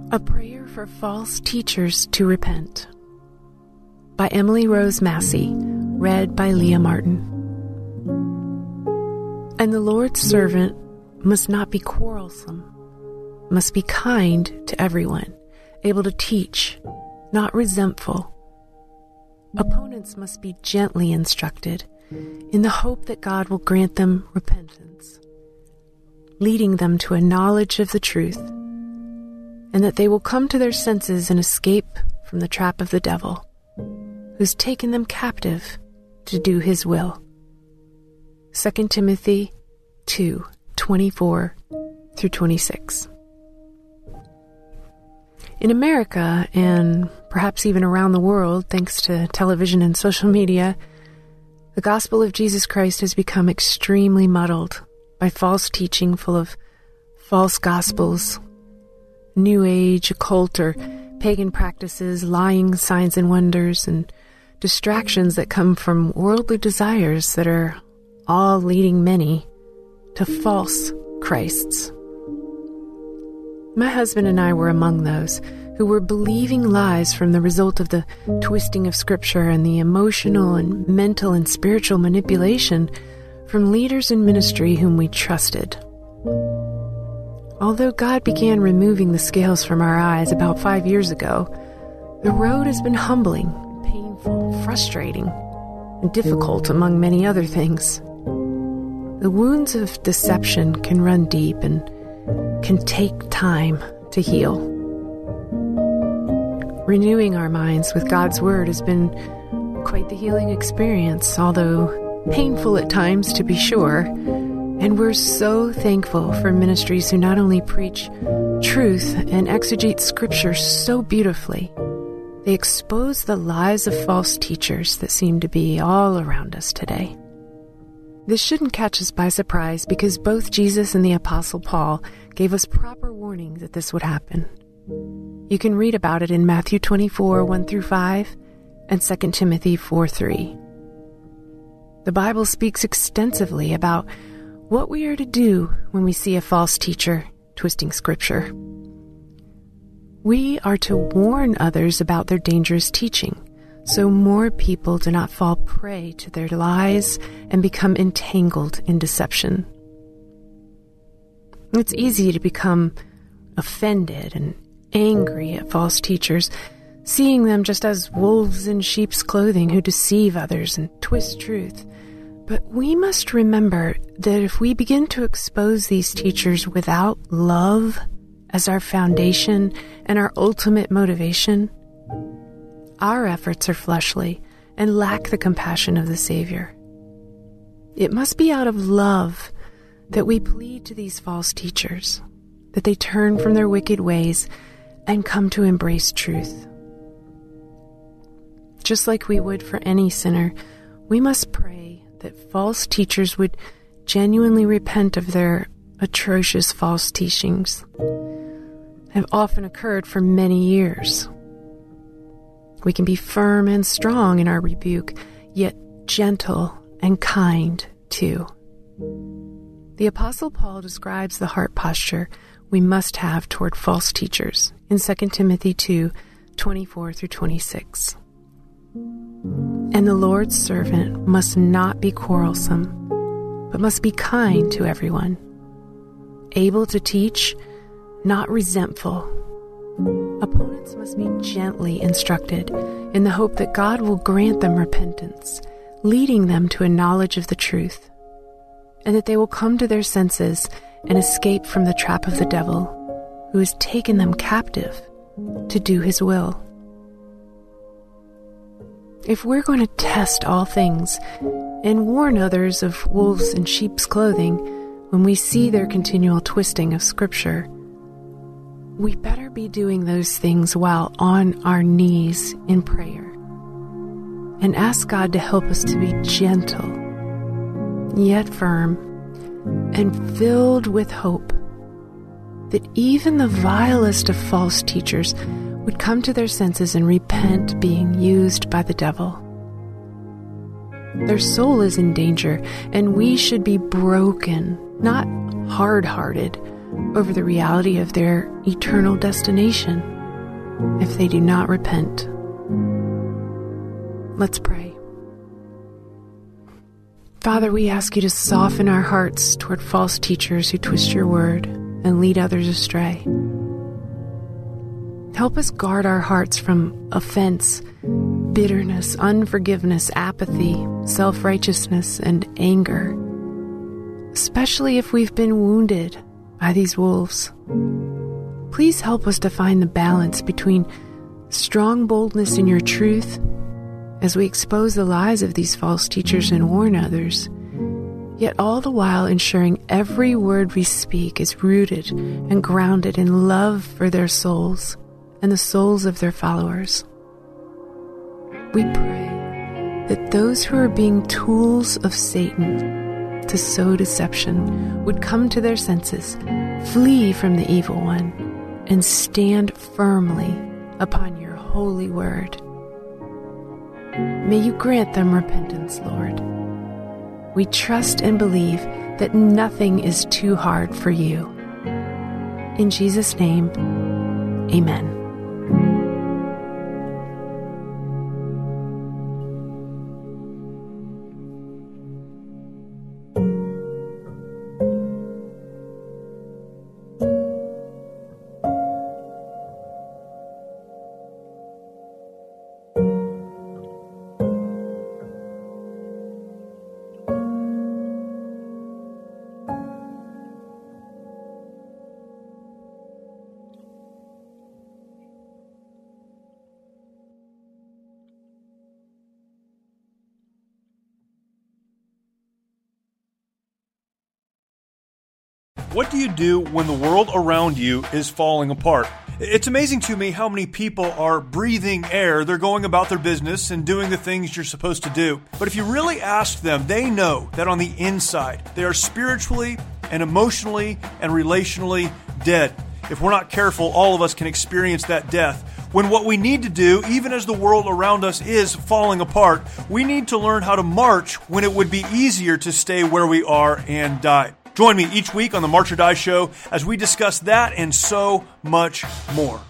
A Prayer for False Teachers to Repent by Emily Rose Massey, read by Leah Martin. And the Lord's servant must not be quarrelsome, must be kind to everyone, able to teach, not resentful. Opponents must be gently instructed, in the hope that God will grant them repentance, leading them to a knowledge of the truth, and that they will come to their senses and escape from the trap of the devil, who's taken them captive to do his will. 2 Timothy 2:24 through 26. In America, and perhaps even around the world, thanks to television and social media, the gospel of Jesus Christ has become extremely muddled by false teaching full of false gospels, New Age, occult, or pagan practices, lying signs and wonders, and distractions that come from worldly desires that are all leading many to false Christs. My husband and I were among those who were believing lies from the result of the twisting of Scripture and the emotional and mental and spiritual manipulation from leaders in ministry whom we trusted. Although God began removing the scales from our eyes about 5 years ago, the road has been humbling, painful, frustrating, and difficult, among many other things. The wounds of deception can run deep and can take time to heal. Renewing our minds with God's Word has been quite the healing experience, although painful at times, to be sure. And we're so thankful for ministries who not only preach truth and exegete Scripture so beautifully, they expose the lies of false teachers that seem to be all around us today. This shouldn't catch us by surprise because both Jesus and the Apostle Paul gave us proper warning that this would happen. You can read about it in Matthew 24:1-5 and 2 Timothy 4:3. The Bible speaks extensively about what we are to do when we see a false teacher twisting Scripture. We are to warn others about their dangerous teaching, so more people do not fall prey to their lies and become entangled in deception. It's easy to become offended and angry at false teachers, seeing them just as wolves in sheep's clothing who deceive others and twist truth. But we must remember that if we begin to expose these teachers without love as our foundation and our ultimate motivation, our efforts are fleshly and lack the compassion of the Savior. It must be out of love that we plead to these false teachers, that they turn from their wicked ways and come to embrace truth. Just like we would for any sinner, we must pray that false teachers would genuinely repent of their atrocious false teachings. Have often occurred for many years. We can be firm and strong in our rebuke, yet gentle and kind too. The Apostle Paul describes the heart posture we must have toward false teachers in 2 Timothy 2:24-26. And the Lord's servant must not be quarrelsome, but must be kind to everyone, able to teach, not resentful. Opponents must be gently instructed in the hope that God will grant them repentance, leading them to a knowledge of the truth, and that they will come to their senses and escape from the trap of the devil, who has taken them captive to do his will. If we're going to test all things and warn others of wolves in sheep's clothing when we see their continual twisting of Scripture, we better be doing those things while on our knees in prayer and ask God to help us to be gentle, yet firm, and filled with hope that even the vilest of false teachers would come to their senses and repent being used by the devil. Their soul is in danger, and we should be broken, not hard-hearted, over the reality of their eternal destination if they do not repent. Let's pray. Father, we ask you to soften our hearts toward false teachers who twist your word and lead others astray. Help us guard our hearts from offense, bitterness, unforgiveness, apathy, self-righteousness, and anger, especially if we've been wounded by these wolves. Please help us to find the balance between strong boldness in your truth as we expose the lies of these false teachers and warn others, yet all the while ensuring every word we speak is rooted and grounded in love for their souls and the souls of their followers. We pray that those who are being tools of Satan to sow deception would come to their senses, flee from the evil one, and stand firmly upon your holy word. May you grant them repentance, Lord. We trust and believe that nothing is too hard for you. In Jesus' name, amen. What do you do when the world around you is falling apart? It's amazing to me how many people are breathing air, they're going about their business and doing the things you're supposed to do. But if you really ask them, they know that on the inside, they are spiritually and emotionally and relationally dead. If we're not careful, all of us can experience that death. When what we need to do, even as the world around us is falling apart, we need to learn how to march when it would be easier to stay where we are and die. Join me each week on the March or Die Show as we discuss that and so much more.